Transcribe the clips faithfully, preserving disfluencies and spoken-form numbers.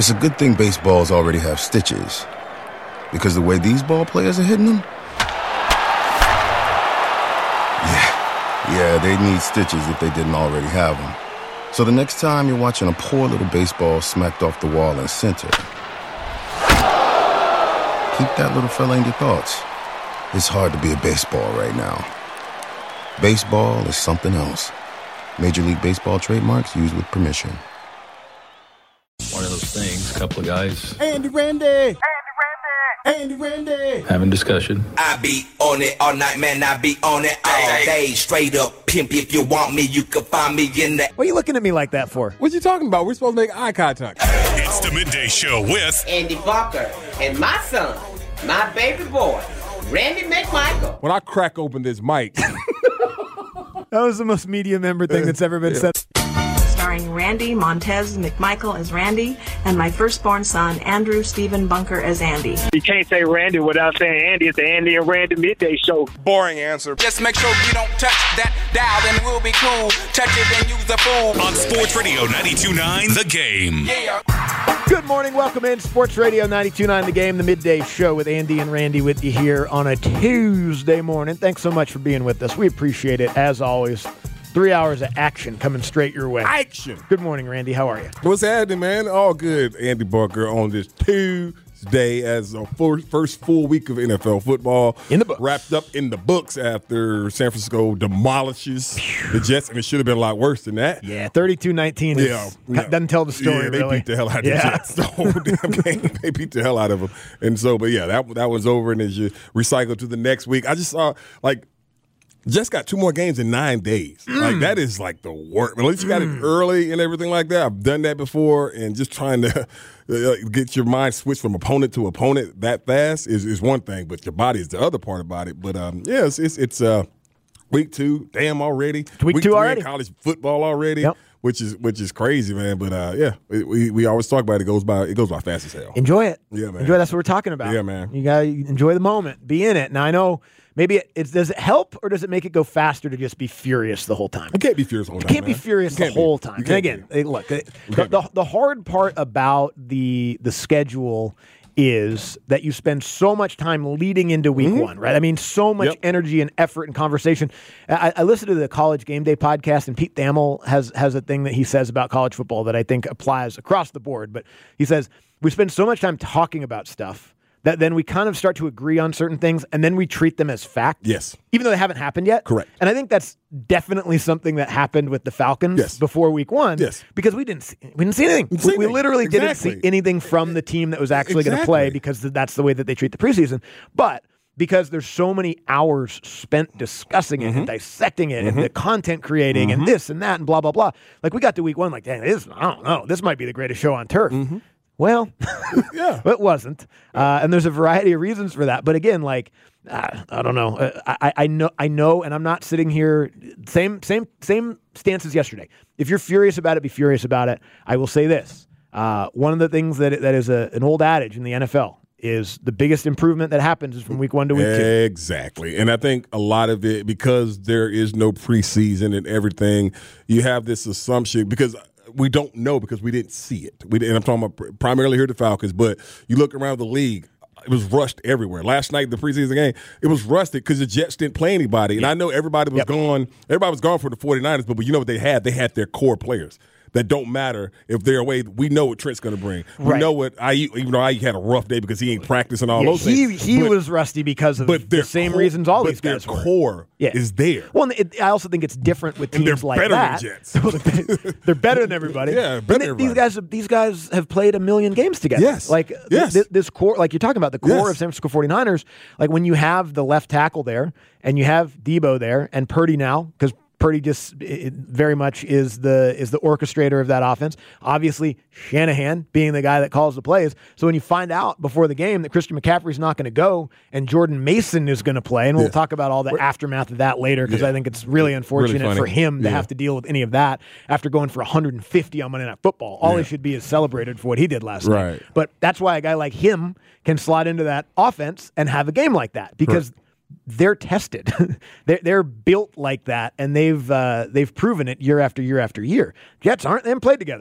It's a good thing baseballs already have stitches, because the way these ball players are hitting them, yeah, yeah, they need stitches if they didn't already have them. So the next time you're watching a poor little baseball smacked off the wall in center, keep that little fella in your thoughts. It's hard to be a baseball right now. Baseball is something else. Major League Baseball trademarks used with permission. One of those things, a couple of guys. Andy Randy! Andy Randy! Andy Randy! Having discussion. I be on it all night, man. I be on it all day. Straight up pimp. If you want me, you can find me in that. What are you looking at me like that for? What you talking about? We're supposed to make eye contact. It's the Midday Show with Andy Barker and my son, my baby boy, Randy McMichael. When I crack open this mic. That was the most media member thing that's ever been said. Starring Randy Montez McMichael as Randy and my firstborn son, Andrew Stephen Bunker as Andy. You can't say Randy without saying Andy. It's the Andy and Randy Midday Show. Boring answer. Just make sure you don't touch that dial, then we'll be cool. Touch it and use the fool. on Sports Radio ninety-two point nine The Game. Yeah. Good morning. Welcome in. Sports Radio ninety-two point nine The Game, the Midday Show with Andy and Randy with you here on a Tuesday morning. Thanks so much for being with us. We appreciate it, as always. Three hours of action coming straight your way. Action. Good morning, Randy. How are you? What's happening, man? All good. Andy Barker on this Tuesday as a full, first full week of N F L football. In the books. Wrapped up in the books after San Francisco demolishes the Jets, and it should have been a lot worse than that. Yeah, thirty-two nineteen is, Yeah, yeah. doesn't tell the story, Yeah, they really. beat the hell out of Yeah. the Jets. The whole damn game, they beat the hell out of them. And so, but yeah, that that one's over, and as you recycle to the next week, I just saw, like, Jets got two more games in nine days. Mm. Like, that is like the worst. At least you got mm. it early and everything like that. I've done that before, and just trying to uh, get your mind switched from opponent to opponent that fast is, is one thing, but your body is the other part about it. But um, yeah, it's it's, it's uh, week two, damn already. Week, week two three already. In college football already. Yep. Which is which is crazy, man. But uh, yeah, we we always talk about it. It goes by it goes by fast as hell. Enjoy it. Yeah, man. Enjoy. That's what we're talking about. Yeah, man. You gotta enjoy the moment. Be in it. Now I know. Maybe it, it's, does it help or does it make it go faster to just be furious the whole time? You can't be furious the whole time. You can't man. be furious you the whole be. time. And again, hey, look, the, the, the hard part about the the schedule is that you spend so much time leading into week mm-hmm. one, right? I mean, so much yep. energy and effort and conversation. I, I listened to the College Game Day podcast, and Pete Thamel has has a thing that he says about college football that I think applies across the board. But he says, we spend so much time talking about stuff that then we kind of start to agree on certain things, and then we treat them as fact. Yes. Even though they haven't happened yet. Correct. And I think that's definitely something that happened with the Falcons yes. before week one. Yes. Because we didn't see, we didn't see anything. Didn't see we, we anything. literally Exactly. didn't see anything from the team that was actually exactly. going to play because that's the way that they treat the preseason. But because there's so many hours spent discussing it mm-hmm. and dissecting it mm-hmm. and the content creating mm-hmm. and this and that and blah, blah, blah. Like, we got to week one like, dang, this, I don't know, this might be the greatest show on turf. Mm-hmm. Well, yeah. it wasn't, uh, and there's a variety of reasons for that. But again, like uh, I don't know, uh, I, I know, I know, and I'm not sitting here. Same, same, same stance as yesterday. If you're furious about it, be furious about it. I will say this: uh, one of the things that that is a, an old adage in the N F L is the biggest improvement that happens is from week one to week two. Exactly, and I think a lot of it because there is no preseason and everything. You have this assumption because. We don't know because we didn't see it. We and I'm talking about primarily here at the Falcons, but you look around the league, it was rushed everywhere. Last night, the preseason game, it was rusted because the Jets didn't play anybody. And I know everybody was yep. gone. Everybody was gone for the 49ers, but you know what they had? They had their core players. That don't matter if they're away. We know what Trent's going to bring. We right. know what Ayuk, even though Ayuk had a rough day because he ain't practicing all yeah, those he, things. He but, was rusty because of but the same core, reasons all but these guys their were. core yeah. is there. Well, it, I also think it's different with and teams they're like better that. Than Jets. They're better than everybody. Yeah, better than these guys, these guys have played a million games together. Yes. Like yes. Th- this core, like you're talking about, the core yes. of San Francisco 49ers, like when you have the left tackle there and you have Debo there and Purdy now, because Purdy just it very much is the is the orchestrator of that offense. Obviously, Shanahan being the guy that calls the plays. So when you find out before the game that Christian McCaffrey's not going to go and Jordan Mason is going to play, and we'll yeah. talk about all the aftermath of that later because yeah. I think it's really unfortunate really for him to yeah. have to deal with any of that after going for one hundred fifty on Monday Night Football. All yeah. he should be is celebrated for what he did last right. night. But that's why a guy like him can slide into that offense and have a game like that because right. they're tested. they're, they're built like that, and they've uh, they've proven it year after year after year. Jets aren't. They haven't played together.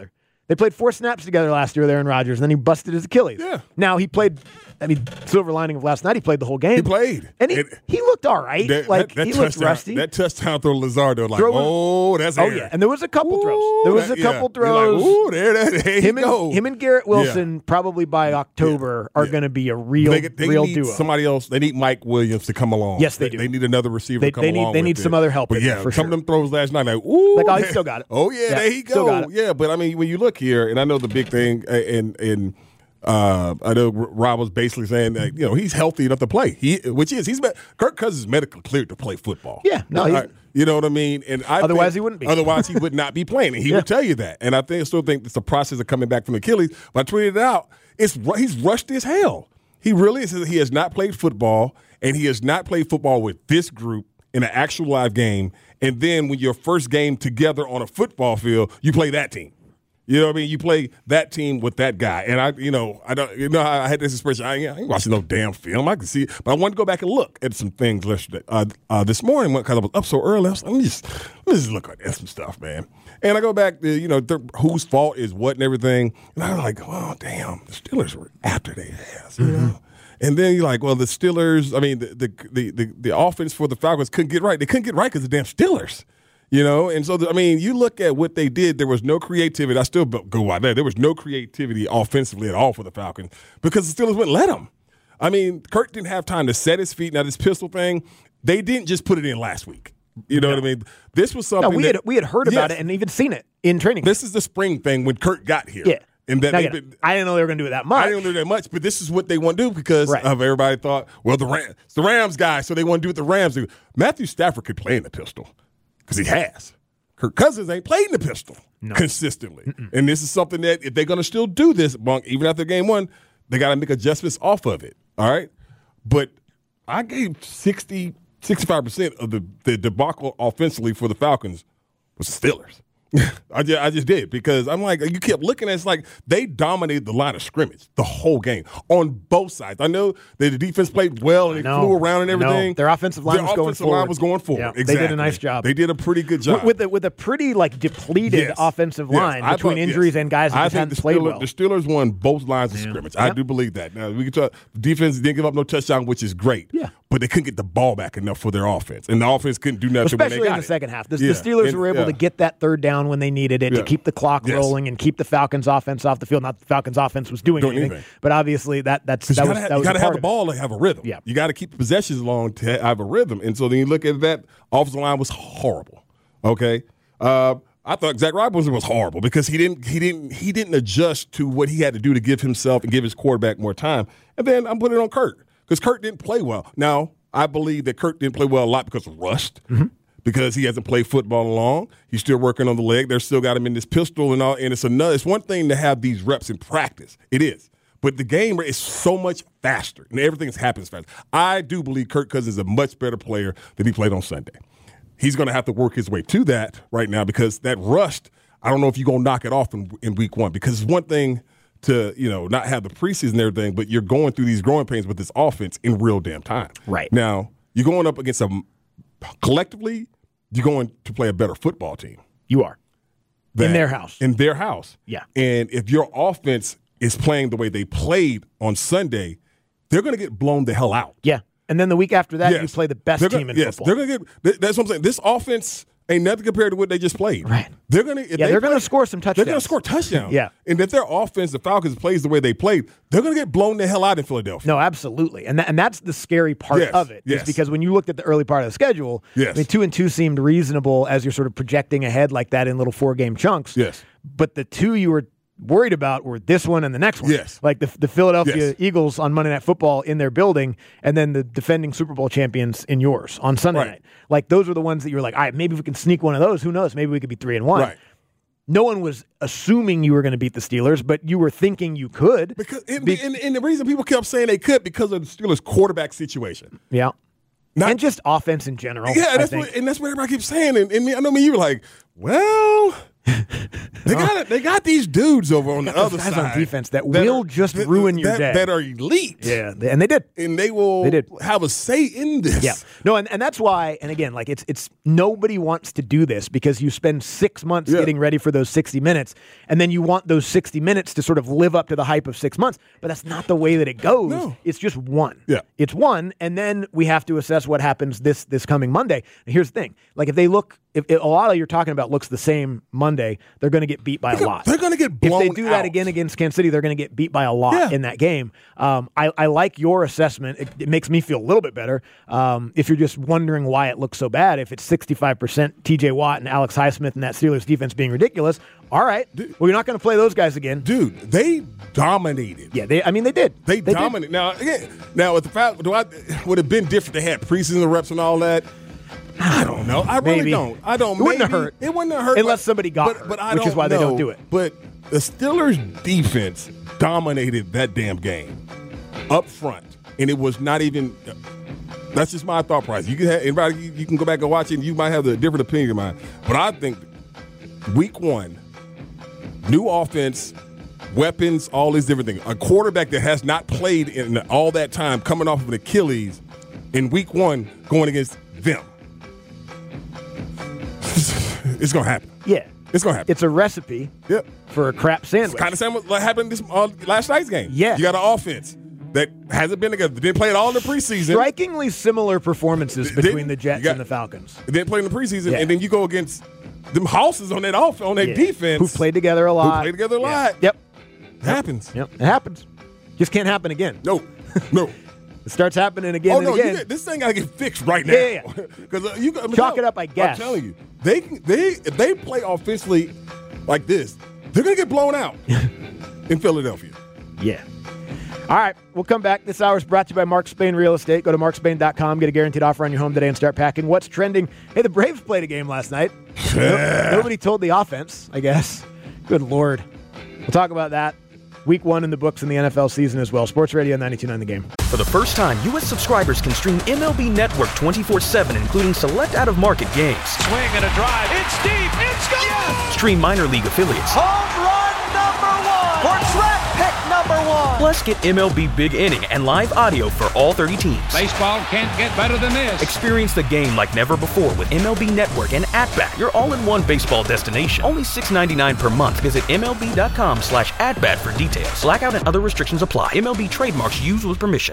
They played four snaps together last year with Aaron Rodgers, and then he busted his Achilles. Yeah. Now he played. I mean, silver lining of last night, he played the whole game. He played, and he, and he looked all right. That, like that, that he looked rusty. That touchdown throw to Lazardo, like, Throw was, oh, that's oh Aaron. yeah, and there was a couple Ooh, throws. There was that, a couple yeah. throws. Like, ooh, there, that, there him you and go. him and Garrett Wilson yeah. probably by October yeah. are yeah. going to be a real, they, they real need duo. Somebody else. They need Mike Williams to come along. Yes, they, they do. They need another receiver they, to come they need, along. They need with some it. other help. But in yeah, there for some sure. of them throws last night, like, ooh, like, oh, he still got it. Oh yeah, yeah there he still got go. it. Yeah, but I mean, when you look here, and I know the big thing, and and. Uh, I know Rob was basically saying that you know he's healthy enough to play. He, which is he's Kirk Cousins is medically cleared to play football. Yeah, no, he's, I, you know what I mean. And I otherwise think, he wouldn't be. Otherwise he would not be playing. And he yeah. would tell you that. And I think still think it's a process of coming back from Achilles. But I tweeted it out. It's he's rushed as hell. He really is. He has not played football, and he has not played football with this group in an actual live game. And then when your first game together on a football field, you play that team. You know what I mean? You play that team with that guy. And I, you know, I don't, you know, I had this expression. I, I ain't watching no damn film. I can see it. But I wanted to go back and look at some things yesterday, uh, uh, this morning because I was up so early. I was like, let me just, let me just look at some stuff, man. And I go back to, you know, th- whose fault is what and everything. And I was like, oh, damn, the Steelers were after their ass, you mm-hmm. know? And then you're like, well, the Steelers, I mean, the, the, the, the, the offense for the Falcons couldn't get right. They couldn't get right because the damn Steelers. You know, and so, I mean, you look at what they did, there was no creativity. I still go by that. There was no creativity offensively at all for the Falcons because the Steelers wouldn't let them. I mean, Kirk didn't have time to set his feet. Now, this pistol thing, they didn't just put it in last week. You know no. what I mean? This was something no, we, that, had, we had heard about yes, it and even seen it in training. This is the spring thing when Kirk got here. Yeah. And that now, they, you know, I didn't know they were going to do it that much. I didn't know that much, but this is what they want to do because right. of everybody thought, well, the Rams, it's the Rams guy, so they want to do what the Rams do. Matthew Stafford could play in the pistol because he has. Kirk Cousins ain't played in the pistol no. consistently. Mm-mm. And this is something that if they're going to still do this, Bunk, even after game one, they got to make adjustments off of it. All right? But I gave sixty, sixty-five percent of the, the debacle offensively for the Falcons was the Steelers. I, just, I just did because I'm like, you kept looking at it, it's like they dominated the line of scrimmage the whole game on both sides. I know that the defense played well and they flew around and everything. Their offensive line Their was going offensive forward. line was going forward. Yeah, exactly. They did a nice job. They did a pretty good job. With, with, a, with a pretty like depleted yes. offensive yes. line I between thought, injuries yes. and guys that I just think hadn't the played Steelers, well. The Steelers won both lines of yeah. scrimmage. Yeah. I do believe that. Now, we can talk, the defense didn't give up no touchdown, which is great. Yeah. But they couldn't get the ball back enough for their offense. And the offense couldn't do nothing Especially when they got in the it. second half. The, yeah. the Steelers and, were able yeah. to get that third down when they needed it yeah. to keep the clock yes. rolling and keep the Falcons' offense off the field. Not the Falcons' offense was doing, doing anything, anything. but obviously that that's that you was gotta, that was you got to a have part the of ball to have a rhythm. Yeah. You got to keep the possessions long to have a rhythm. And so then you look at that offensive line was horrible. Okay, uh, I thought Zach Robinson was horrible because he didn't he didn't he didn't adjust to what he had to do to give himself and give his quarterback more time. And then I'm putting it on Kirk because Kirk didn't play well. Now I believe that Kirk didn't play well a lot because of rust. Mm-hmm. Because he hasn't played football long. He's still working on the leg. They're still got him in this pistol and all. And it's another. It's one thing to have these reps in practice. It is. But the game is so much faster, and everything happens fast. I do believe Kirk Cousins is a much better player than he played on Sunday. He's going to have to work his way to that right now because that rust, I don't know if you're going to knock it off in, in week one because it's one thing to, you know, not have the preseason and everything, but you're going through these growing pains with this offense in real damn time. Right. Now, you're going up against a collectively, you're going to play a better football team. You are. That, in their house. In their house. Yeah. And if your offense is playing the way they played on Sunday, they're going to get blown the hell out. Yeah. And then the week after that, yes. you play the best they're team gonna, in yes, football. They're going to get. That's what I'm saying. This offense ain't nothing compared to what they just played. Right. They're going to. Yeah, they they're going to score some touchdowns. They're going to score touchdowns. Yeah. And if their offense, the Falcons, plays the way they played, they're going to get blown the hell out in Philadelphia. No, absolutely. And that, and that's the scary part yes. of it. Yes. Is because when you looked at the early part of the schedule, yes. I mean, two and two seemed reasonable as you're sort of projecting ahead like that in little four-game chunks. Yes. But the two you were worried about were this one and the next one. Yes. Like the the Philadelphia yes. Eagles on Monday Night Football in their building, and then the defending Super Bowl champions in yours on Sunday right. night. Like those are the ones that you were like, all right, maybe if we can sneak one of those. Who knows? Maybe we could be three and one. Right. No one was assuming you were going to beat the Steelers, but you were thinking you could. Because and, Be- and, and the reason people kept saying they could because of the Steelers' quarterback situation. Yeah. Not, and just offense in general. Yeah, I that's think. what, and that's what everybody keeps saying. And, and me, I know me, you were like, well, They got they got these dudes over on the Those other guys side on defense that, that will are, just that, ruin your that, day. That are elite. Yeah, and they did. And they will They did. have a say in this. Yeah. No, and, and that's why, and again, like it's it's nobody wants to do this because you spend six months Yeah. getting ready for those sixty minutes, and then you want those sixty minutes to sort of live up to the hype of six months. But that's not the way that it goes. No. It's just one. Yeah. It's one, and then we have to assess what happens this this coming Monday. And here's the thing. Like if they look if, if a lot of you're talking about looks the same Monday, they're going to get beat by They're a gonna- lot. they're gonna get blown If they do that out. again against Kansas City, they're going to get beat by a lot Yeah. in that game. Um, I, I like your assessment. It, it makes me feel a little bit better. Um, if you're just wondering why it looks so bad, if it's sixty-five percent T J Watt and Alex Highsmith and that Steelers defense being ridiculous, all right. Well, you're not going to play those guys again. Dude, they dominated. Yeah, they. I mean, they did. They, did. dominated. Now, again, now with the fact, do I would have been different? They had preseason reps and all that. I don't know. I really Maybe. don't. I don't. It wouldn't have maybe. hurt. It wouldn't have hurt Unless but- somebody got but, hurt, but I which is don't why they don't know. do it. But the Steelers' defense dominated that damn game up front, and it was not even. That's just my thought process. You can have anybody. You, you can go back and watch it. And you might have a different opinion of mine, but I think week one, new offense. Weapons, all these different things. A quarterback that has not played in all that time, coming off of an Achilles in week one, going against them. It's going to happen. Yeah. It's going to happen. It's a recipe Yep. for a crap sandwich. Kind of same what happened this uh, last night's game. Yeah. You got an offense that hasn't been together. They didn't play it all in the preseason. Strikingly similar performances Th- between didn't- the Jets you got- and the Falcons. They didn't play in the preseason, Yeah. and then you go against them houses on that off on that Yeah. defense. Who played together a lot. Who played together a Yeah. lot. Yep. It happens. Yep. It happens. Just can't happen again. No. No. It starts happening again Oh and no! You again. get, this thing got to get fixed right now. Yeah, yeah, Because uh, you I'm Chalk telling- it up, I guess. I'm telling you, they they if they play offensively like this, they're gonna get blown out in Philadelphia. Yeah. All right, we'll come back. This hour is brought to you by Mark Spain Real Estate. Go to mark spain dot com, get a guaranteed offer on your home today, and start packing. What's trending? Hey, the Braves played a game last night. No- nobody told the offense, I guess. Good Lord. We'll talk about that. Week one in the books in the N F L season as well. Sports Radio ninety-two point nine The Game. For the first time, U S subscribers can stream M L B Network twenty-four seven, including select out-of-market games. Swing and a drive. It's deep. It's gone. Yes. Stream minor league affiliates. Home run number one. For track pick number one. Plus, get M L B Big Inning and live audio for all thirty teams. Baseball can't get better than this. Experience the game like never before with M L B Network and At-Bat, your all-in-one baseball destination. Only six dollars and ninety-nine cents per month. Visit M L B dot com slash at-bat for details. Blackout and other restrictions apply. M L B trademarks used with permission.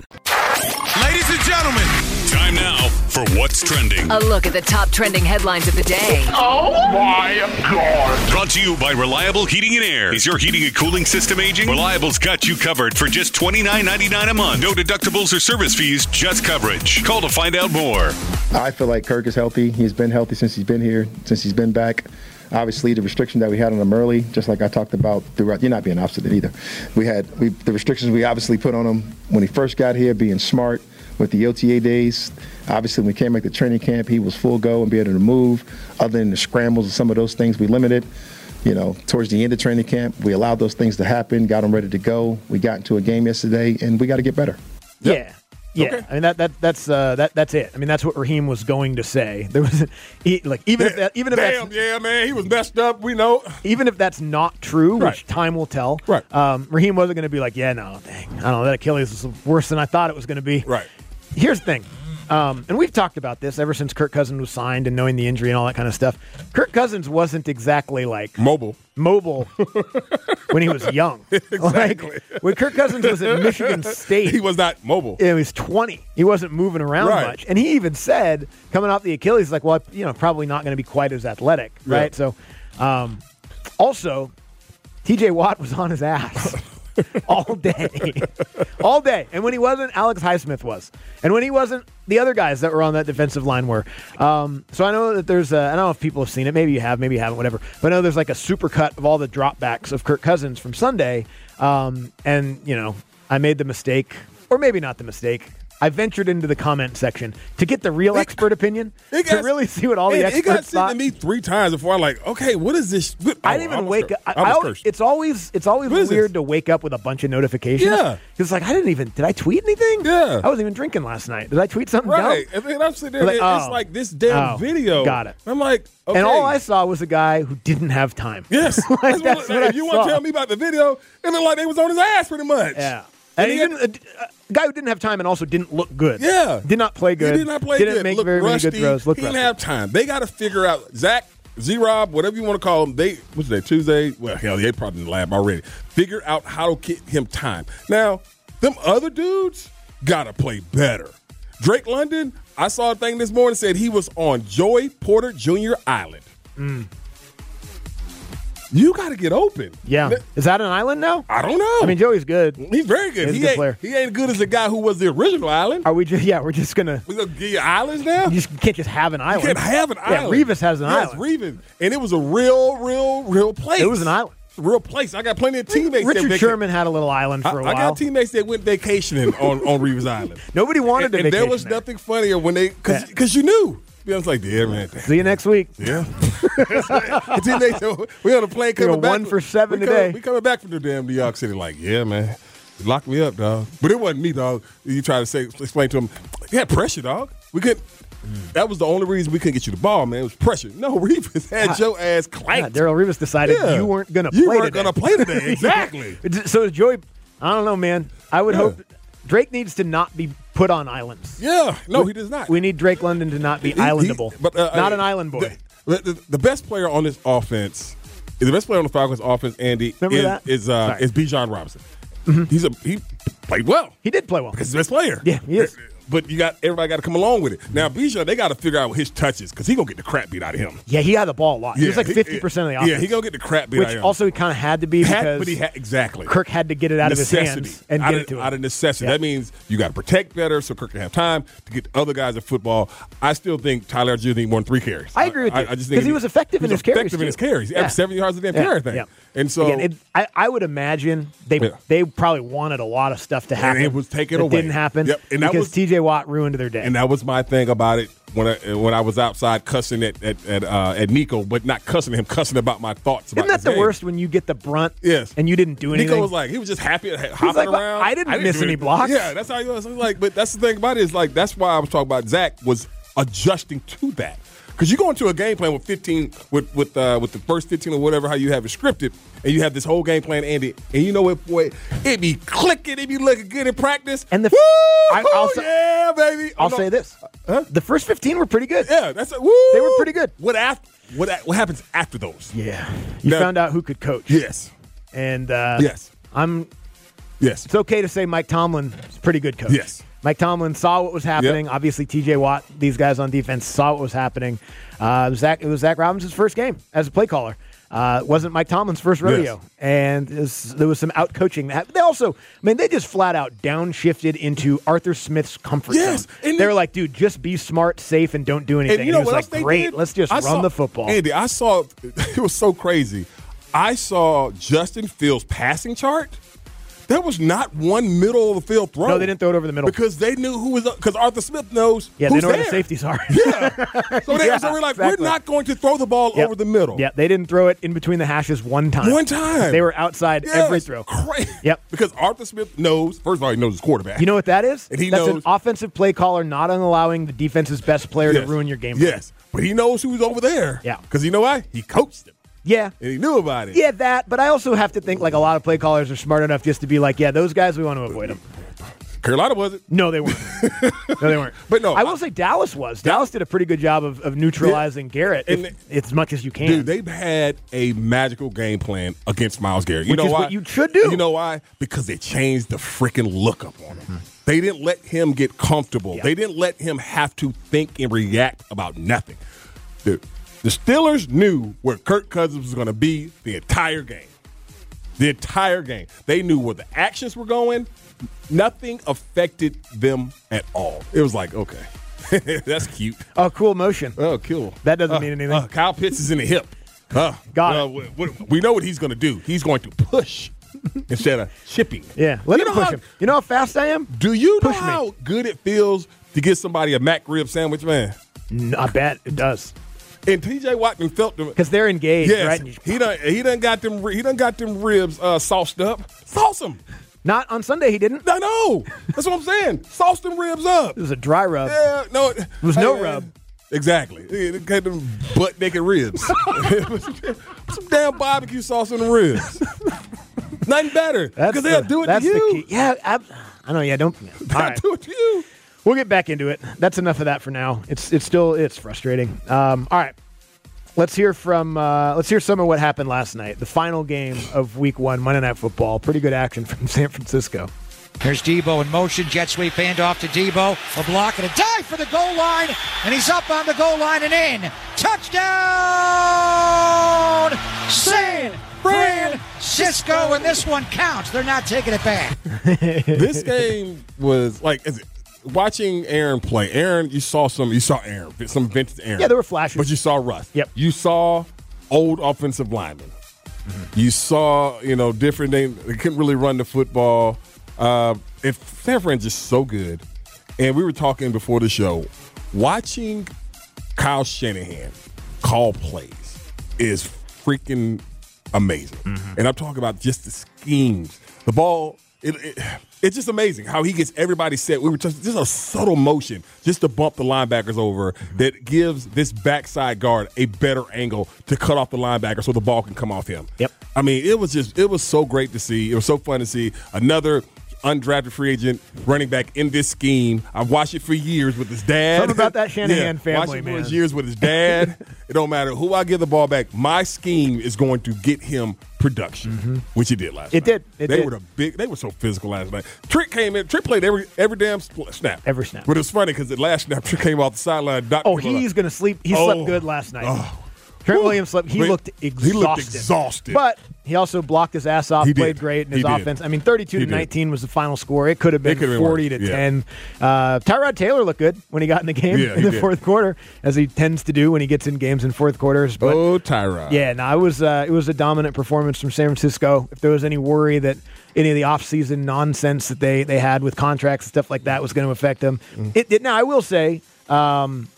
Ladies and gentlemen, time now for What's Trending. A look at the top trending headlines of the day. Oh my God. Brought to you by Reliable Heating and Air. Is your heating and cooling system aging? Reliable's got you covered for just twenty-nine ninety-nine a month. No deductibles or service fees, just coverage. Call to find out more. I feel like Kirk is healthy. He's been healthy since he's been here, since he's been back. Obviously, the restriction that we had on him early, just like I talked about throughout, you're not being obstinate either. We had we, the restrictions we obviously put on him when he first got here, being smart with the O T A days. Obviously, when we came back to training camp, he was full go and be able to move. Other than the scrambles and some of those things, we limited. You know, towards the end of training camp, we allowed those things to happen, got him ready to go. We got into a game yesterday, and we got to get better. Yeah. Yeah, Okay. I mean that that that's uh, that that's it. I mean that's what Raheem was going to say. There was he, like even if that, even if Damn, that's, yeah, man, he was messed up. We know. even if that's not true, Right. which time will tell. Right. Um, Raheem wasn't going to be like, yeah, no, dang, I don't know, that Achilles is worse than I thought it was going to be. Right. Here's the thing, um, and we've talked about this ever since Kirk Cousins was signed and knowing the injury and all that kind of stuff. Kirk Cousins wasn't exactly like Mobile. mobile when he was young. Exactly. Like, when Kirk Cousins was at Michigan State, He was not mobile. he was twenty. He wasn't moving around Right. much. And he even said, coming off the Achilles, like, well, you know, probably not going to be quite as athletic, right? Yeah. So, um, also, T J Watt was on his ass all day. all day. And when he wasn't, Alex Highsmith was. And when he wasn't, the other guys that were on that defensive line were. Um, so I know that there's, a, I don't know if people have seen it. Maybe you have, maybe you haven't, whatever. But I know there's like a super cut of all the dropbacks of Kirk Cousins from Sunday. Um, and, you know, I made the mistake, or maybe not the mistake. I ventured into the comment section to get the real It- expert opinion, it to got- really see what all the It, experts it got sent thought. to me three times before I'm like, okay, what is this? What, I oh, didn't even almost wake cursed. up. I, I almost I, cursed. it's always it's always What is weird this? to wake up with a bunch of notifications. Yeah. Because like I didn't even did I tweet anything? Yeah. I wasn't even drinking last night. Did I tweet something Right. dumb? And then I'm sitting there, Like, and it's oh. like this damn Oh, video. got it. I'm like, okay. And all I saw was a guy who didn't have time. Yes. Like, that's that's what, what if I you saw. want to tell me about the video, it looked like they was on his ass pretty much. Yeah. And And he he didn't, a, a guy who didn't have time and also didn't look good. Yeah. Did not play good. He did not play didn't good. make Looked very rusty. many good throws. Looked he didn't rusty. have time. They got to figure out Zach, Z-Rob, whatever you want to call him. They what's that Tuesday? Well, hell, they probably in the lab already. Figure out how to get him time. Now, them other dudes got to play better. Drake London, I saw a thing this morning said he was on Joey Porter Junior Island. Mm. You got to get open. Yeah. Is that an island now? I don't know. I mean, Joey's good. He's very good. He's a he good ain't, player. He ain't good as the guy who was the original island. Are we just, yeah, we're just going to. We gonna give you islands now? You just can't just have an island. You can't have an yeah, island. Revis has an yes, island. Revis. And it was a real, real, real place. It was an island. It's a real place. I got plenty of teammates. that Richard vaca- Sherman had a little island for a I, I while. got teammates that went vacationing on, on Revis Island. Nobody wanted and, to and vacation there was there. nothing funnier when they, because Yeah. you knew. I was like, yeah, man. See you next week. Yeah. And then they said, we on a plane You're coming back. one for seven we today. Coming, we coming back from the damn New York City. Like, yeah, man. You locked me up, dog. But it wasn't me, dog. You try to say, explain to him, we had pressure, dog. We couldn't. That was the only reason we couldn't get you the ball, man. It was pressure. No, Revis had your ass Yeah, clanked. Daryl Revis decided Yeah. you weren't going to play You weren't today. going to play today. Exactly. So is Joey, I don't know, man. I would Yeah. hope Drake needs to not be put on islands. Yeah. No, we, he does not. We need Drake London to not be He- he- islandable. but, uh, not uh, an island boy. The, the, the best player on this offense, the best player on the Falcons offense, Andy, Remember is that? is, uh, Sorry. is Bijan Robinson. He's a he played well. He did play well. Because he's the best player. Yeah, he is. But you got everybody got to come along with it. Now, Bijan, they got to figure out his touches because he gonna get the crap beat out of him. Yeah, he had the ball a lot. he was like he- fifty percent of the offense. Yeah, he gonna get the crap beat Which out of him. also he kind of had to be Had- because but he had exactly. Kirk had to get it out of his Necessity. hands and out get of, it to him. out of necessity. Yeah. That means you got to protect better so Kirk can have time to get the other guys at football. I still think Tyler Algier need more than three carries. I agree with you. I, I just 'Cause think he was effective in he was his carries, Effective in his too. carries. He Yeah. averaged seventy yards a damn Yeah, carry thing. yeah. And so Again, it, I, I would imagine they Yeah. they probably wanted a lot of stuff to happen. it was taken that away. Didn't happen. Yep, and that because was- T J Watt ruined their day. And that was my thing about it when I when I was outside cussing at at at, uh, at Nico, but not cussing at him, cussing about my thoughts. About Isn't that this the game. worst when you get the brunt? Yes. And you didn't do anything. Nico was like, he was just happy to hopping like, "Well, around. I didn't miss do any anything." blocks. Yeah, that's how he was. I was like, but that's the thing about it is like that's why I was talking about Zach was adjusting to that. Because you go into a game plan with fifteen, with with uh, with the first fifteen or whatever, how you have it scripted, and you have this whole game plan, Andy, and you know what, boy, it be clicking, it be looking good in practice. And the woo, I- I'll say- yeah, baby. I'll Oh, no. say this: Huh? the first fifteen were pretty good. Yeah, that's a, woo. They were pretty good. What after? What what happens after those? Yeah, you Now- found out who could coach. Yes, and uh, yes, I'm. yes. It's okay to say Mike Tomlin is a pretty good coach. Yes. Mike Tomlin saw what was happening. Yep. Obviously, T J Watt, these guys on defense saw what was happening. Uh, Zach, it was Zach Robinson's first game as a play caller. Uh, it wasn't Mike Tomlin's first rodeo, Yes. and it was, there was some out coaching. That they also, I mean, they just flat out downshifted into Arthur Smith's comfort Yes, zone. and- They were like, "Dude, just be smart, safe, and don't do anything." And you know he was what like, else they "Great, did? let's just I run saw- the football." Andy, I saw it was so crazy. I saw Justin Fields' passing chart. There was not one middle of the field throw. No, they didn't throw it over the middle because they knew who was because Arthur Smith knows. Yeah, who's they know there. where the safeties are. Yeah, so, they, Yeah, so we're like, exactly. we're not going to throw the ball Yep. over the middle. Yeah, they didn't throw it in between the hashes one time. One time. They were outside Yes, every throw. Crazy. Yep. Because Arthur Smith knows. First of all, he knows his quarterback. You know what that is? And he That's knows- an offensive play caller not allowing the defense's best player Yes. to ruin your game. plan. Yes, but he knows who's over there. Yeah. Because you know why? He coached him Yeah. and he knew about it. Yeah, that. But I also have to think like a lot of play callers are smart enough just to be like, yeah, those guys, we want to avoid them. Carolina wasn't. No, they weren't. no, they weren't. But no, I will say Dallas was. Dallas did a pretty good job of, of neutralizing Garrett And if, as much as you can. Dude, they've had a magical game plan against Myles Garrett. You Which know is why? what you should do. You know why? Because they changed the freaking look up on him. They didn't let him get comfortable. Yeah. They didn't let him have to think and react about nothing. The, the Steelers knew where Kirk Cousins was going to be the entire game. The entire game. They knew where the actions were going. Nothing affected them at all. It was like, okay, that's cute. Oh, cool motion. Oh, cool. That doesn't Uh, mean anything. uh, Kyle Pitts is in the hip. Uh, Got uh, it. we, we- we know what he's going to do. He's going to push instead of chipping. Yeah, let you me know push how, him. You know how fast I am? Do you know Push me. how good it feels to get somebody a Mac rib sandwich, man? No, I bet it does. And T J Watt felt them because they're engaged, yes, right? He done he done got them he done got them ribs uh, sauced up. Sauce them. Not on Sunday, he didn't. No, no. That's what I'm saying. Sauce them ribs up. It was a dry rub. Yeah, no. It was hey, no rub. Exactly. It got them butt naked ribs. Some damn barbecue sauce on the ribs. Nothing better. Because they'll do it that's to you. The key. Yeah, I, I know. Yeah, don't. Yeah. They'll right. do it to you. We'll get back into it. That's enough of that for now. It's it's still it's frustrating. Um, all right, let's hear from uh, let's hear some of what happened last night. The final game of Week One, Monday Night Football. Pretty good action from San Francisco. Here's Debo in motion. Jet sweep handoff to Debo. A block and a dive for the goal line, and he's up on the goal line and in. Touchdown, San Francisco, and this one counts. They're not taking it back. This game was like. Watching Aaron play, Aaron, you saw some, you saw Aaron, some vintage Aaron. Yeah, there were flashes. But you saw Russ. Yep. You saw old offensive linemen. Mm-hmm. You saw, you know, different things. They couldn't really run the football. Uh, if San Fran's just so good. And we were talking before the show, watching Kyle Shanahan call plays is freaking amazing. Mm-hmm. And I'm talking about just the schemes. The ball, it, it It's just amazing how he gets everybody set. We were just, just a subtle motion just to bump the linebackers over mm-hmm. that gives this backside guard a better angle to cut off the linebacker so the ball can come off him. Yep. I mean, it was just it was so great to see. It was so fun to see another undrafted free agent running back in this scheme. I've watched it for years with his dad. Something about that Shanahan yeah, family, watched it man. for his years with his dad. It don't matter who I give the ball back. My scheme is going to get him production, mm-hmm. which he did last it night. It did. It they did. were the big. They were so physical last night. Trick came in. Trick played every every damn snap. Every snap. But it was funny because the last snap, Trick came off the sideline. Doc oh, he's going to sleep. He oh, slept good last night. Oh. Trent Williams slept. He Wait, looked exhausted. He looked exhausted. But he also blocked his ass off. He played did. great in his he offense. Did. I mean, thirty-two he to did. nineteen was the final score. It could have been forty to yeah. ten. Uh, Tyrod Taylor looked good when he got in the game yeah, in the did. fourth quarter, as he tends to do when he gets in games in fourth quarters. But, oh, Tyrod! Yeah, no, it was uh, it was a dominant performance from San Francisco. If there was any worry that any of the offseason nonsense that they they had with contracts and stuff like that was going to affect them, mm. it did. Now I will say. Um,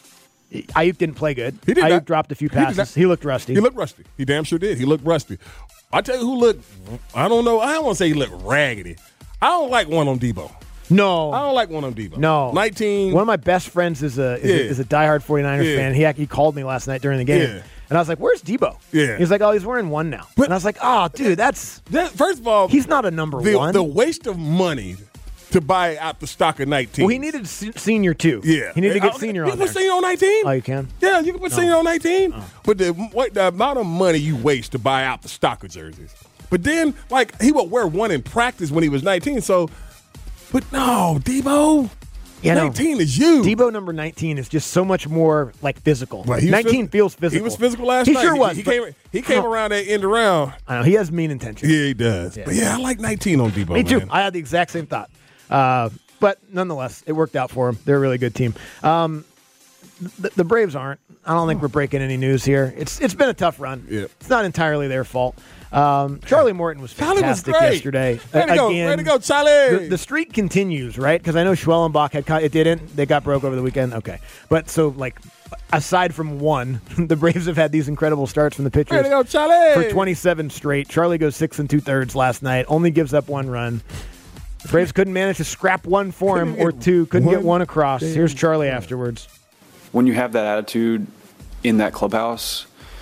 Ayuk didn't play good. He did Ayuk not. dropped a few passes. He, he looked rusty. He looked rusty. He damn sure did. He looked rusty. I tell you who looked, I don't know, I don't want to say he looked raggedy. I don't like one on Debo. No. I don't like one on Debo. No. nineteen. One of my best friends is a is, yeah. a, is a diehard 49ers yeah. fan. He he called me last night during the game. Yeah. And I was like, where's Debo? Yeah. He's like, oh, he's wearing one now. But, and I was like, oh, dude, that's that, first of all, he's not a number the, one. The waste of money to buy out the stock of nineteen. Well, he needed se- senior too. Yeah. He needed to get I, senior you on can there. put senior on nineteen? Oh, you can? Yeah, you can put no. senior on nineteen. Oh. But the, what, the amount of money you waste to buy out the stock of jerseys. But then, like, he would wear one in practice when he was nineteen. So, but no, Debo. Yeah, nineteen no. is you. Debo number nineteen is just so much more like physical. Well, nineteen phys- feels physical. He was physical last he night. He sure was. He, he came, he came around that end around. I know. He has mean intentions. Yeah, he does. Yeah. But yeah, I like nineteen on Debo. Me too. Man. I had the exact same thought. Uh, but nonetheless, it worked out for them. They're a really good team. Um, the, the Braves aren't. I don't think we're breaking any news here. It's It's been a tough run. Yeah. It's not entirely their fault. Um, Charlie Morton was fantastic was yesterday. Way to go, Again, way to go, Charlie. The, the streak continues, right? Because I know Schwellenbach had caught, it didn't. They got broke over the weekend. Okay, but so like, aside from one, the Braves have had these incredible starts from the pitchers. Way to go, Charlie. For twenty-seven straight. Charlie goes six and two thirds last night. Only gives up one run. The Braves couldn't manage to scrap one for him or two. Couldn't one get one across. Here's Charlie afterwards. When you have that attitude in that clubhouse,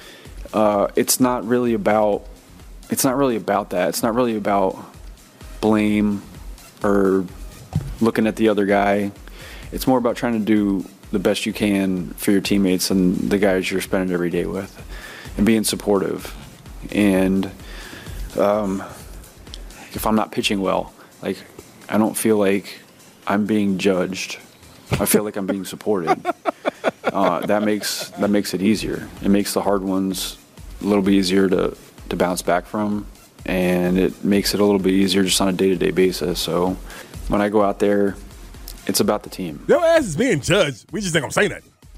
uh, it's not really about. It's not really about that. It's not really about blame or looking at the other guy. It's more about trying to do the best you can for your teammates and the guys you're spending every day with, and being supportive. And um, if I'm not pitching well, like I don't feel like I'm being judged. I feel like I'm being supported. Uh, that makes that makes it easier. It makes the hard ones a little bit easier to. to bounce back from, and it makes it a little bit easier just on a day-to-day basis. So when I go out there, it's about the team. Your ass is being judged. We just ain't gonna say nothing.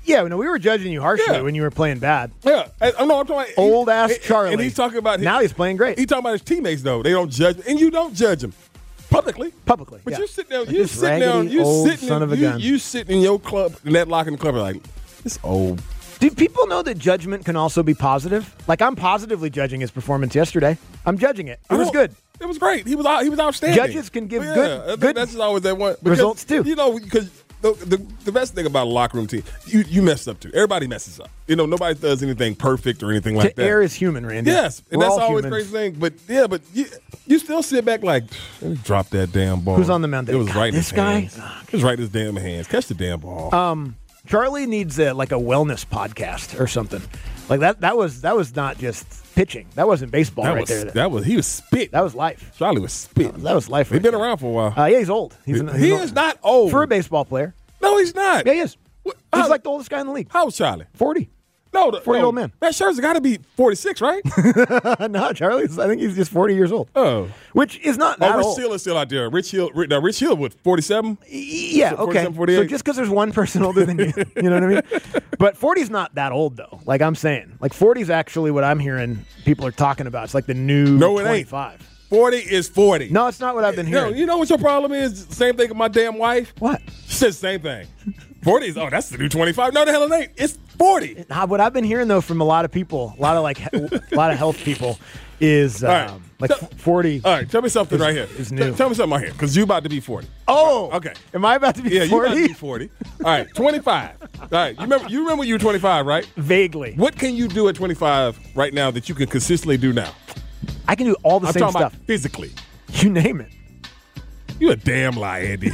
Yeah, no, we were judging you harshly Yeah. when you were playing bad. Yeah, and, oh, no, I'm talking about Old ass and- Charlie. and he's talking about his, now he's playing great. He's talking about his teammates though. They don't judge, and you don't judge them publicly. Publicly, but yeah. you sit down, Like you this sit down, raggedy you old sitting, son in, of a you, gun. you sitting in your club, in that locker in the club, like this old. Do people know that judgment can also be positive? Like, I'm positively judging his performance yesterday. I'm judging it. It I was don't- good. It was great. He was out, he was outstanding. Judges can give yeah, good- I think good that's always that one because, results, too. You know, because the, the the best thing about a locker room team, you you mess up too. Everybody messes up. You know, nobody does anything perfect or anything like to that. err is human, Randy. Yes, and We're that's all always a humans. great thing. But yeah, but you you still sit back like, let me drop that damn ball. Who's on the mound? It was God, right in this his guy? hands. It was right in his damn hands. Catch the damn ball. Um, Charlie needs a, like a wellness podcast or something. Like that. That was that was not just pitching. That wasn't baseball that right was there. that was he was spit. That was life. Charlie was spit. That was life. He's Right been there. around for a while. Uh, yeah, he's old. He's he an, he's he an is old- not old for a baseball player. No, he's not. Yeah, he is. What- He's how- like the oldest guy in the league. How old Charlie? Forty. No, the, forty-year-old no, man. Matt Scherzer got to be forty-six, right? No, Charlie's. I think he's just forty years old. Oh, which is not that oh, Rich old. Hill is still out there. Rich Hill, Rich, now Rich Hill, what, forty-seven? Yeah, okay. forty-seven, forty-eight? So just because there's one person older than you, you know what I mean? But forty's not that old, though. Like I'm saying. Like forty's actually what I'm hearing people are talking about. It's like the new No, it ain't. twenty-five. forty is forty. No, it's not what I've been No, hearing. you know what your problem is? Same thing with my damn wife. What? She says the same thing. forty is, oh, that's the new twenty-five. No, the hell it ain't. It's forty. Uh, What I've been hearing, though, from a lot of people, a lot of like, he- a lot of health people, is um, All right. like Tell- forty. All right, tell me something is- right here. is new. T- Tell me something right here, because you about to be forty. Oh, Okay. Am I about to be Yeah, you about to forty? be forty. All right, twenty-five. All right, you remember, you remember when you were twenty-five, right? Vaguely. What can you do at twenty-five right now that you can consistently do now? I can do all the I'm same talking stuff. about physically. You name it. You a damn lie, Andy.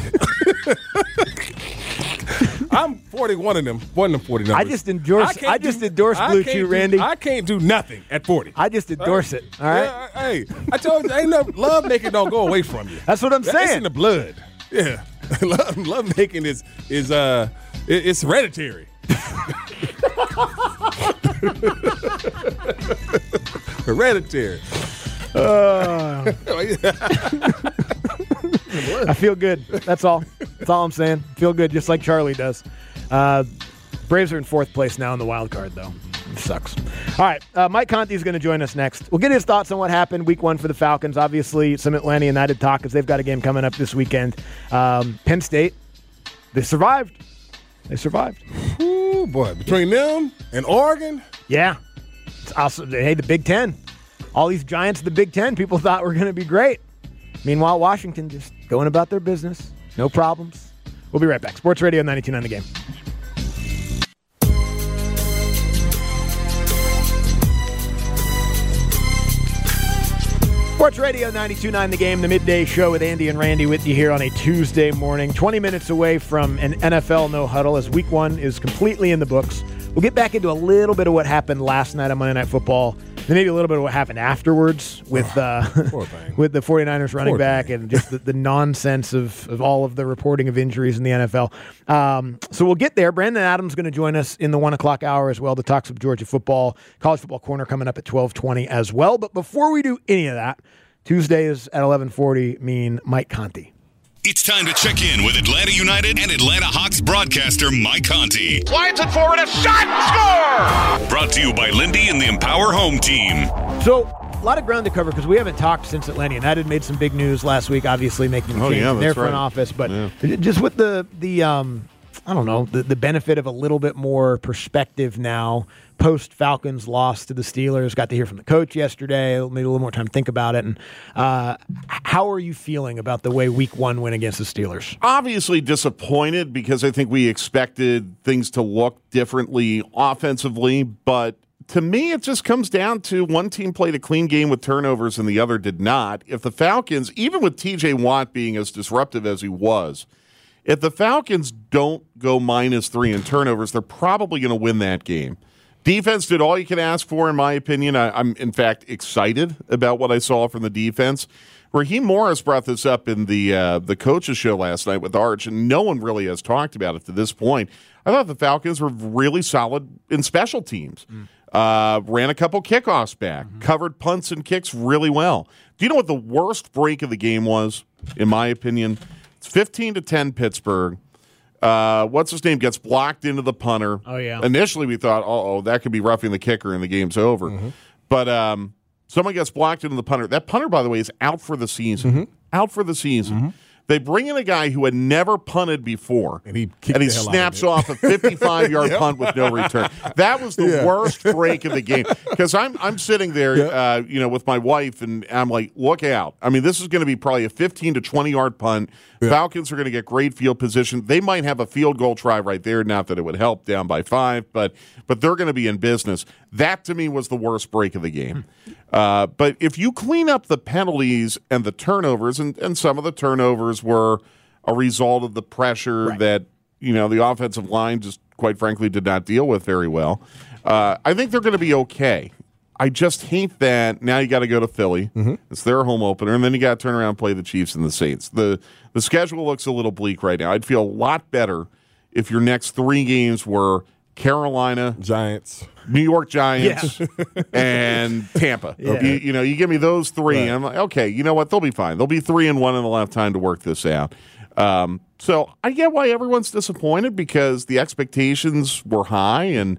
I'm forty-one of them. One of them forty numbers. I just endorse. can't I, just do- endorse I Blue can't Chew, do- Randy. I can't do nothing at forty. I just endorse it. All right. Yeah, hey, I told you, ain't no love making don't go away from you. That's what I'm That- It's saying. in the blood. Yeah, love, love making is is uh, it- it's hereditary. Hereditary. Uh, I feel good. That's all. That's all I'm saying. Feel good, just like Charlie does. Uh, Braves are in fourth place now in the wild card, though. It sucks. All right, uh, Mike Conti is going to join us next. We'll get his thoughts on what happened week one for the Falcons. Obviously, some Atlanta United talk because they've got a game coming up this weekend. Um, Penn State, they survived. They survived. Ooh, boy, between them and Oregon. Yeah. It's also, hey, the Big Ten. All these giants of the Big Ten people thought were going to be great. Meanwhile, Washington just going about their business. No problems. We'll be right back. Sports Radio ninety-two point nine The Game. Sports Radio ninety-two point nine The Game, the midday show with Andy and Randy with you here on a Tuesday morning. twenty minutes away from an N F L no huddle as week one is completely in the books. We'll get back into a little bit of what happened last night on Monday Night Football, then maybe a little bit of what happened afterwards with uh, with the 49ers running Poor back thing. and just the, the nonsense of, of all of the reporting of injuries in the N F L. Um, so we'll get there. Brandon Adams is going to join us in the one o'clock hour as well to talk some Georgia football. College Football Corner coming up at twelve twenty as well. But before we do any of that, Tuesdays at eleven forty mean Mike Conti. It's time to check in with Atlanta United and Atlanta Hawks broadcaster Mike Conti. Slides it forward, a shot, score! Brought to you by Lindy and the Empower Home Team. So, a lot of ground to cover because we haven't talked since Atlanta United made some big news last week, obviously making a Oh, change yeah, in their that's front right. office. But Yeah. just with the, the um, I don't know, the, the benefit of a little bit more perspective now, post-Falcons loss to the Steelers, got to hear from the coach yesterday, maybe a little more time to think about it. And uh, how are you feeling about the way week one went against the Steelers? Obviously disappointed because I think we expected things to look differently offensively, but to me it just comes down to one team played a clean game with turnovers and the other did not. If the Falcons, even with T J Watt being as disruptive as he was, if the Falcons don't go minus three in turnovers, they're probably going to win that game. Defense did all you could ask for, in my opinion. I, I'm, in fact, excited about what I saw from the defense. Raheem Morris brought this up in the uh, the coaches show last night with Arch, and no one really has talked about it to this point. I thought the Falcons were really solid in special teams. Mm. Uh, ran a couple kickoffs back, mm-hmm. covered punts and kicks really well. Do you know what the worst break of the game was, in my opinion? It's fifteen to ten Pittsburgh. Uh, what's his name gets blocked into the punter. Oh, yeah. Initially, we thought, oh, that could be roughing the kicker and the game's over. Mm-hmm. But um, someone gets blocked into the punter. That punter, by the way, is out for the season. Mm-hmm. Out for the season. Mm-hmm. They bring in a guy who had never punted before, and he, and he snaps off a fifty-five-yard Yep. punt with no return. That was the Yeah. worst break of the game because I'm I'm sitting there, Yep. uh, you know, with my wife, and I'm like, look out! I mean, this is going to be probably a fifteen to twenty-yard punt. Yeah. Falcons are going to get great field position. They might have a field goal try right there. Not that it would help down by five, but but they're going to be in business. That to me was the worst break of the game. Uh, but if you clean up the penalties and the turnovers, and, and some of the turnovers were a result of the pressure Right. that, you know, the offensive line just, quite frankly, did not deal with very well. Uh, I think they're going to be okay. I just hate that now you got to go to Philly. Mm-hmm. It's their home opener, and then you got to turn around and play the Chiefs and the Saints. The the schedule looks a little bleak right now. I'd feel a lot better if your next three games were Carolina, Giants, New York Giants, and Tampa. Yeah. You, you know, you give me those three, Right. and I'm like, okay, you know what? They'll be fine. They'll be three and one, and they'll have time to work this out. Um, so I get why everyone's disappointed because the expectations were high, and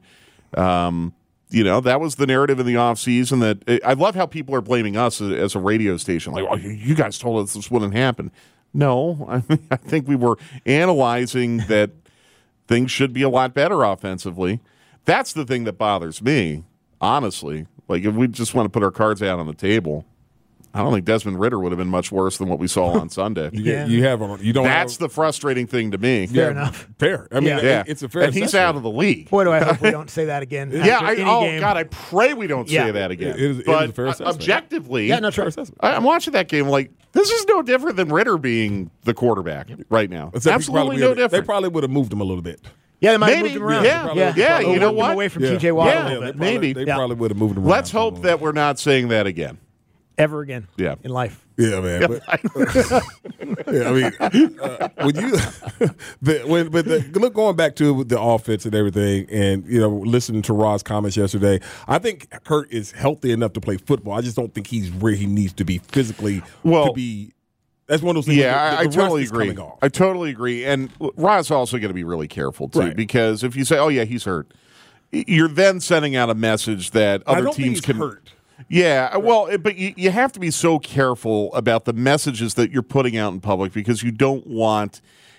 um, you know that was the narrative in the offseason. That I love how people are blaming us as, as a radio station, like, "Oh, you guys told us this wouldn't happen." No, I, mean, I think we were analyzing that things should be a lot better offensively. That's the thing that bothers me, honestly. Like, if we just want to put our cards out on the table, I don't think Desmond Ridder would have been much worse than what we saw on Sunday. You, Yeah. you have on. You don't. That's have, the frustrating thing to me. Fair yeah, enough. Fair. I mean, Yeah. it- Yeah, it's a fair. and he's assessment. out of the league. Boy, do I hope we don't say that again. Yeah, after I, any oh game. God, I pray we don't Yeah. say that again. It is- it is but a fair uh, assessment. objectively, Yeah, no, true. I, I'm watching that game like this is no different than Ridder being the quarterback right now. Except he Absolutely probably no would've- different. They probably would have moved him a little bit. Yeah, they might have Maybe, moved him around. yeah, yeah, yeah, Or you know worked him what? away from Yeah. T J Watt Yeah, a Yeah, little they bit. probably, maybe. they Yeah. probably would have moved him. Let's around hope a that little we're not saying that again. Ever again. Yeah. In life. bit. Yeah, man. But, yeah, I mean, uh, when you, the, when, but the, look, going back to the offense and everything, and you know, listening to Rod's comments yesterday, I think Kurt is healthy enough to play football. I just don't think he's where he needs to be physically Well, to be. That's one of those things. Yeah, the, the I, I rust totally is agree. coming off. I totally agree. And Rod's also going to be really careful too, Right. because if you say, "Oh yeah, he's hurt," you're then sending out a message that I other don't think teams he's can hurt. Yeah, well, but you, you have to be so careful about the messages that you're putting out in public because you don't want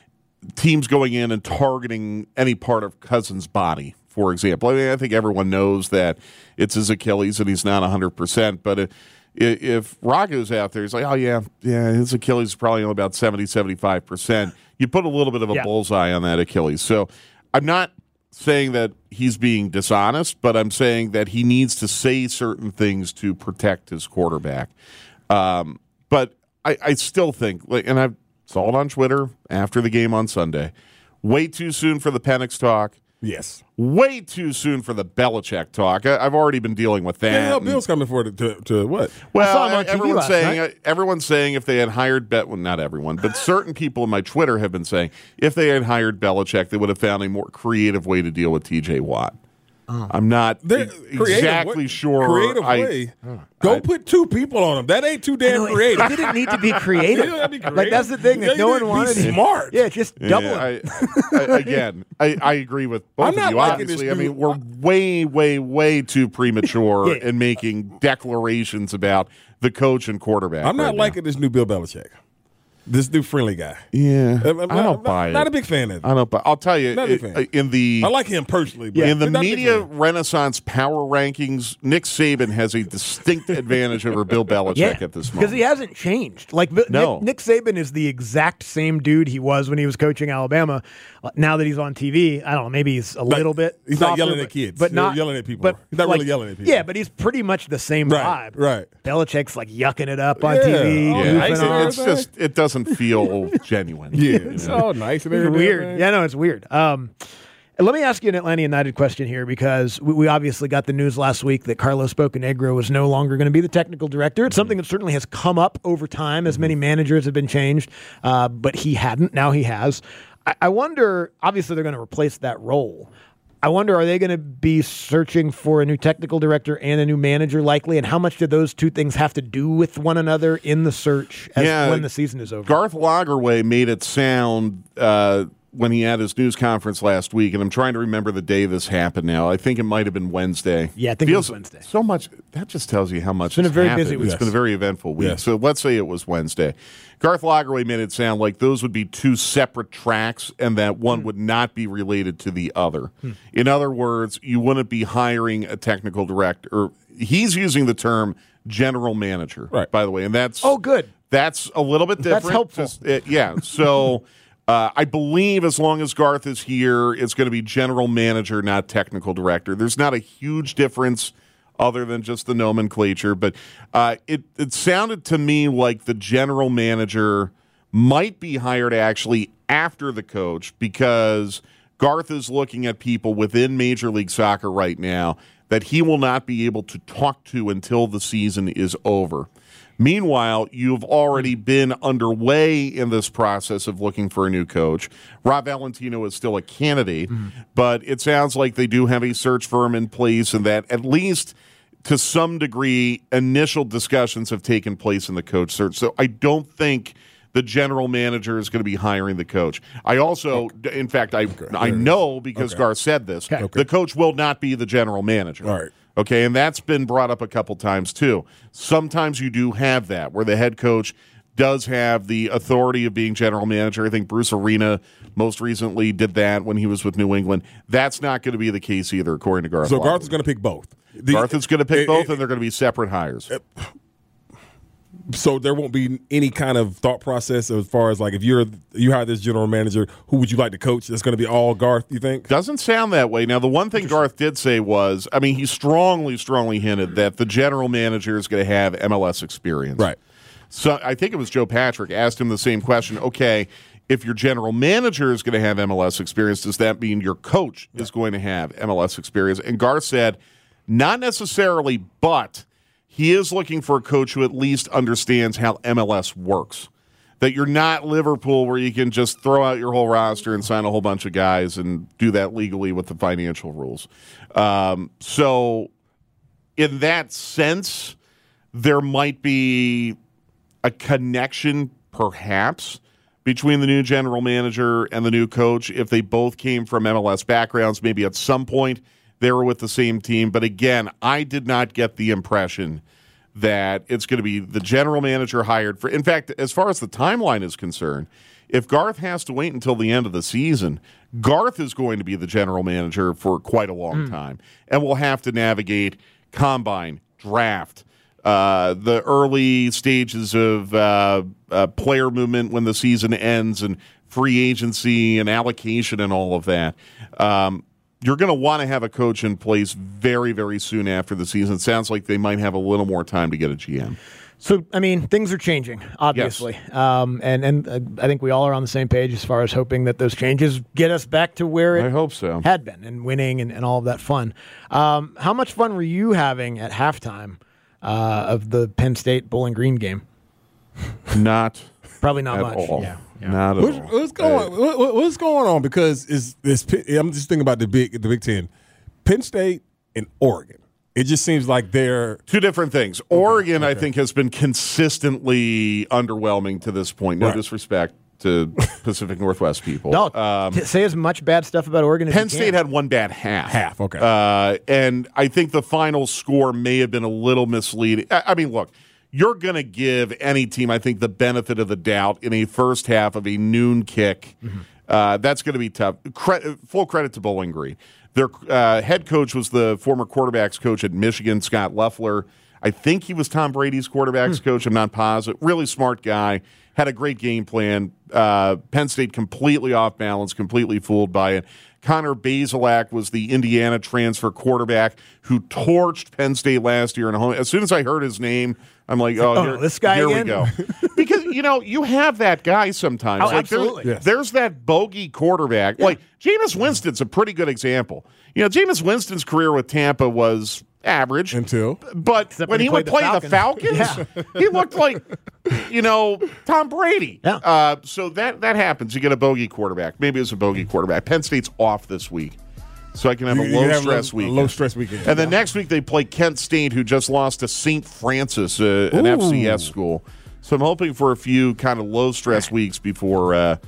teams going in and targeting any part of Cousins' body, for example. I mean, I think everyone knows that it's his Achilles and he's not one hundred percent, but if, if Rago's out there, he's like, oh, yeah, yeah, his Achilles is probably only about seventy, seventy-five percent. You put a little bit of a Yeah. bullseye on that Achilles. So I'm not saying that he's being dishonest, but I'm saying that he needs to say certain things to protect his quarterback. Um, but I, I still think, like, and I saw it on Twitter after the game on Sunday, way too soon for the Penix talk. Yes. Way too soon for the Belichick talk. I, I've already been dealing with that. Yeah, hell, and- Bill's coming for it to, to what? well, I saw him on T V everyone's last saying night. uh, everyone's saying if they had hired Bet, well, not everyone, but certain people in my Twitter have been saying if they had hired Belichick, they would have found a more creative way to deal with T J Watt. I'm not They're- e- creative exactly way- sure. Creative I, way. Go I- put two people on him. That ain't too I damn know, it- creative. It didn't need to be creative. You don't have to be creative. Like, that's the thing that Yeah, no you one need to be wanted. smart. Yeah, just double Yeah, it. I, I, again, I, I agree with both I'm of not you. liking this Obviously, I new- mean, we're way, way, way too premature Yeah. in making declarations about the coach and quarterback. I'm not right now. liking this new Bill Belichick. This new friendly guy. Yeah, I'm, I'm I not, don't I'm buy not, it. Not a big fan of it. I don't. Buy, I'll tell you, Not a it- fan. in the I like him personally. But in the not a big media fan. renaissance power rankings, Nick Saban has a distinct advantage over Bill Belichick Yeah, at this because moment. he hasn't changed. Like Bi- No. Nick, Nick Saban is the exact same dude he was when he was coaching Alabama. Uh, Now that he's on T V, I don't know. Maybe he's a little bit. he's not softer, yelling but, at kids. but He's not yelling at people. But He's not like, really yelling at people. Yeah, but he's pretty much the same Right, vibe. right. Belichick's like yucking it up on Yeah. T V. Oh, yeah, goofing nice. off. it's just it doesn't feel genuine. Yeah, you it's know? all nice and It's everything. weird. man. Yeah, no, it's weird. Um, let me ask you an Atlanta United question here because we, we obviously got the news last week that Carlos Bocanegra was no longer going to be the technical director. It's something that certainly has come up over time as many managers have been changed, uh, but he hadn't. Now he has. I, I wonder, obviously they're going to replace that role. I wonder, are they going to be searching for a new technical director and a new manager likely? And how much do those two things have to do with one another in the search as Yeah, when the season is over? Garth Lagerwey made it sound uh, when he had his news conference last week, and I'm trying to remember the day this happened now. I think it might have been Wednesday. Yeah, I think Feels it was Wednesday. So much, that just tells you how much It's been a very happened. busy week. It's Yes. been a very eventful week. Yes. So let's say it was Wednesday. Garth Lagerwey made it sound like those would be two separate tracks and that one would not be related to the other. Hmm. In other words, you wouldn't be hiring a technical director. Or he's using the term general manager, right. by the way, and that's Oh, good. That's a little bit different. That's helpful. Just, uh, yeah. So uh, I believe as long as Garth is here, it's going to be general manager, not technical director. There's not a huge difference other than just the nomenclature, but uh, it, it sounded to me like the general manager might be hired actually after the coach because Garth is looking at people within Major League Soccer right now that he will not be able to talk to until the season is over. Meanwhile, you've already been underway in this process of looking for a new coach. Rob Valentino is still a candidate, mm-hmm. but it sounds like they do have a search firm in place and that at least to some degree, initial discussions have taken place in the coach search. So I don't think the general manager is going to be hiring the coach. I also, okay. in fact, I okay. I know because okay. Garth said this, okay. the coach will not be the general manager. All right. Okay, and that's been brought up a couple times too. Sometimes you do have that, where the head coach does have the authority of being general manager. I think Bruce Arena most recently did that when he was with New England. That's not going to be the case either, according to Garth. So Lagerwey. Garth is going to pick both. The, Garth is going to pick it, both, it, and they're going to be separate hires. It, So there won't be any kind of thought process as far as like if you're you hire this general manager, who would you like to coach? That's going to be all Garth, you think? Doesn't sound that way. Now, the one thing Garth did say was, I mean, he strongly, strongly hinted that the general manager is going to have M L S experience. Right. So I think it was Joe Patrick asked him the same question. Okay, if your general manager is going to have M L S experience, does that mean your coach right. is going to have M L S experience? And Garth said, not necessarily, but he is looking for a coach who at least understands how M L S works. That you're not Liverpool where you can just throw out your whole roster and sign a whole bunch of guys and do that legally with the financial rules. Um, so in that sense, there might be a connection perhaps between the new general manager and the new coach if they both came from M L S backgrounds. Maybe at some point they were with the same team. But again, I did not get the impression that it's going to be the general manager hired for. In fact, as far as the timeline is concerned, if Garth has to wait until the end of the season, Garth is going to be the general manager for quite a long mm. time and will have to navigate combine, draft, uh, the early stages of uh, uh, player movement when the season ends and free agency and allocation and all of that. Um, You're going to want to have a coach in place very, very soon after the season. It sounds like they might have a little more time to get a G M. So, I mean, things are changing, obviously. Yes. Um, and and uh, I think we all are on the same page as far as hoping that those changes get us back to where it I hope so. had been and winning and, and all of that fun. Um, how much fun were you having at halftime uh, of the Penn State Bowling Green game? Not Probably not at much. all. Yeah. Yeah. Not at what's, all. What's going? Uh, what, what's going on? Because is this? I'm just thinking about the big, the Big Ten, Penn State and Oregon. It just seems like they're two different things. Okay, Oregon, okay. I think, has been consistently underwhelming to this point. No right. disrespect to Pacific Northwest people. No, um, t- say as much bad stuff about Oregon as Penn you State can. had one bad half. Half, okay. Uh, and I think the final score may have been a little misleading. I, I mean, look. You're going to give any team, I think, the benefit of the doubt in a first half of a noon kick. Mm-hmm. Uh, that's going to be tough. Cre- full credit to Bowling Green. Their uh, head coach was the former quarterbacks coach at Michigan, Scott Loeffler. I think he was Tom Brady's quarterbacks hmm. coach. I'm not positive. Really smart guy. Had a great game plan. Uh, Penn State completely off balance, completely fooled by it. Connor Bazelak was the Indiana transfer quarterback who torched Penn State last year in a home. As soon as I heard his name, I'm like, oh, oh here, this guy here again? we go. Because, you know, you have that guy sometimes. Oh, like absolutely. There's, yes. there's that bogey quarterback. Yeah. Like, Jameis Winston's a pretty good example. You know, Jameis Winston's career with Tampa was average. Until. But Except when he would the play Falcons. the Falcons, yeah. he looked like, you know, Tom Brady. Yeah. Uh, so that, that happens. You get a bogey quarterback. Maybe it's a bogey quarterback. Penn State's off this week. So I can have you, a low-stress weekend. weekend. A low-stress weekend. And then next week they play Kent State, who just lost to Saint Francis, uh, an F C S school. So I'm hoping for a few kind of low-stress weeks before uh,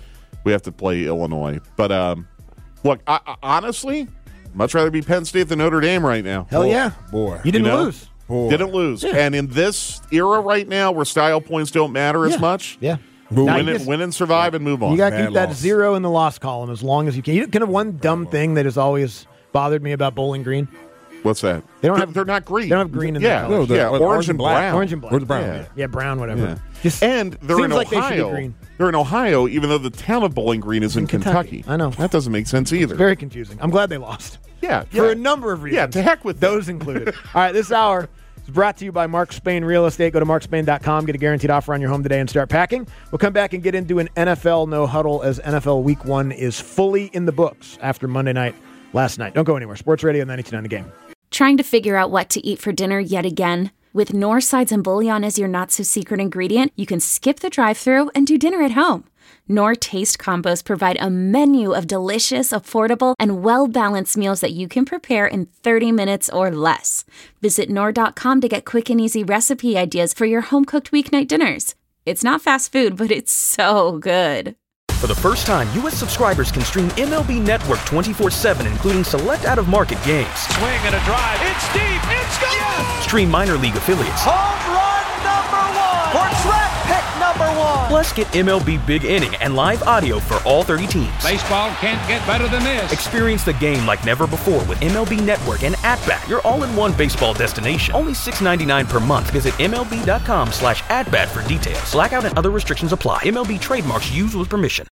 we have to play Illinois. But um, look, I, I, honestly, much rather be Penn State than Notre Dame right now. Hell yeah. Boy. You didn't You know? lose. Boy. Didn't lose. Yeah. And in this era right now where style points don't matter Yeah. as much, Yeah. Move. Now win, you and, just- win and survive and move on. You got to Bad keep that loss. zero in the loss column as long as you can. You can have one dumb thing that has always bothered me about Bowling Green. What's that? They don't they're, have- they're not green. They don't have green in yeah, their colors. No, the- yeah, uh, orange, and brown. Orange and black. Orange and brown, Yeah, yeah. yeah brown, whatever. Yeah. Just And they're seems in like they should be Ohio. green. They're in Ohio, even though the town of Bowling Green is in, In Kentucky. Kentucky. I know. That doesn't make sense either. Very confusing. I'm glad they lost. Yeah, For yeah. a number of reasons. Yeah, to heck with those included. All right, this hour is brought to you by Mark Spain Real Estate. Go to mark spain dot com, get a guaranteed offer on your home today, and start packing. We'll come back and get into an N F L no huddle as N F L Week One is fully in the books after Monday night last night. Don't go anywhere. Sports Radio ninety-two point nine The Game. Trying to figure out what to eat for dinner yet again? With Knorr sides and bouillon as your not-so-secret ingredient, you can skip the drive-thru and do dinner at home. Knorr Taste Combos provide a menu of delicious, affordable, and well-balanced meals that you can prepare in thirty minutes or less. Visit Knorr dot com to get quick and easy recipe ideas for your home-cooked weeknight dinners. It's not fast food, but it's so good. For the first time, U S subscribers can stream M L B Network twenty-four seven, including select out-of-market games. Swing and a drive. It's deep. It's gone. Yes. Stream minor league affiliates. Home run number one. For draft pick number one. Plus, get M L B Big Inning and live audio for all thirty teams. Baseball can't get better than this. Experience the game like never before with M L B Network and At-Bat, your all-in-one baseball destination. Only six dollars and ninety-nine cents per month. Visit M L B dot com slash at bat for details. Blackout and other restrictions apply. M L B trademarks used with permission.